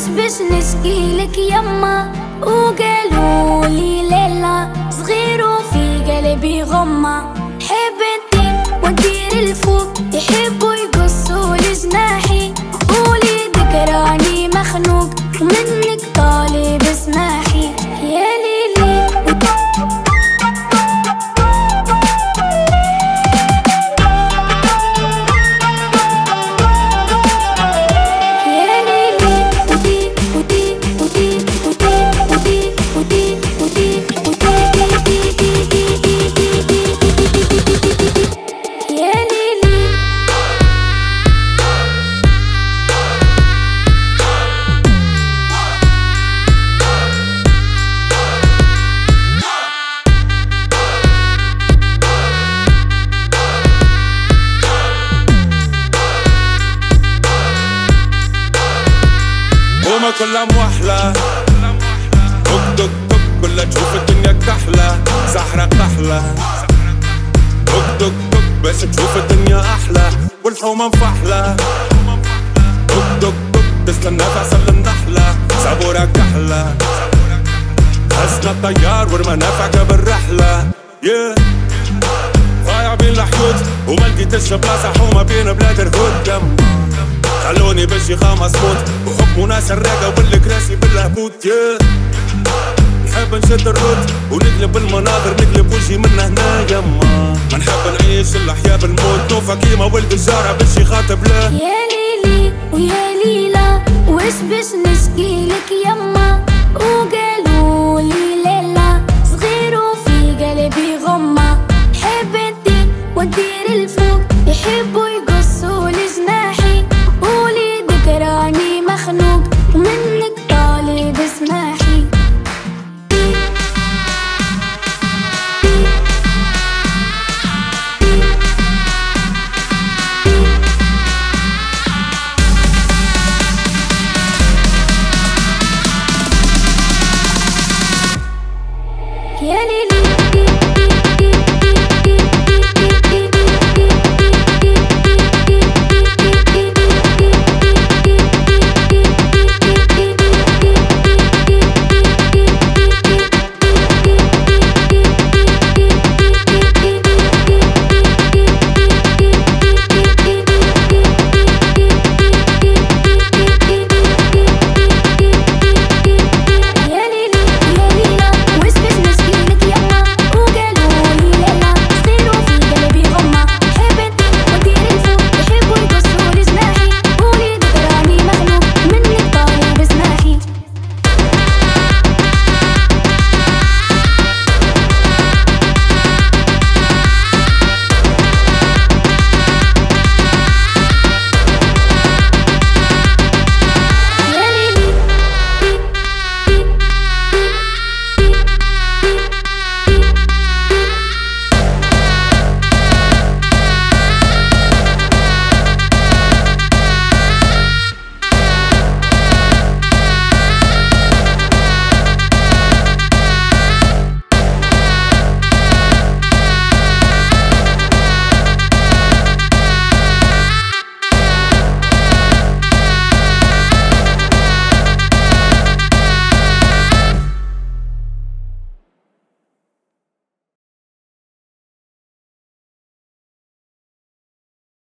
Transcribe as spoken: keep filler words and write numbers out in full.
بس باش نشكيلك يما، وقالولي ليلى صغير وفي قلبي غمة. حب انتي وندير الفوق، يحبوا يقصولي جناحي، قولي ذكراني مخنوق ومنك طالب اسماحي. يا ليلي هما كلها موحلة، دق دق دق كلها تشوف الدنيا كحلة، سحرة قحلة دق دق دق باش تشوف الدنيا أحلى، والحومة مفحلة دق دق دق تستنى تعسل النحلة، صبورة كحلة هزنا الطيار ورمانا فعكة بالرحلة. yeah. ضايع بين الحيوت وما لقيتش بلاصة حومة بين بلاد الهدم، خلوني بشي خامس موت وحكموا ناس الراقة والكراسي بالهبوط. yeah. نحب نشد الروت ونقلب المناظر، نقلب وجهي من هنا يما، ما نحب نعيش الأحياء بالموت، نوفا كيما ولد الجارة بشي خاطب له.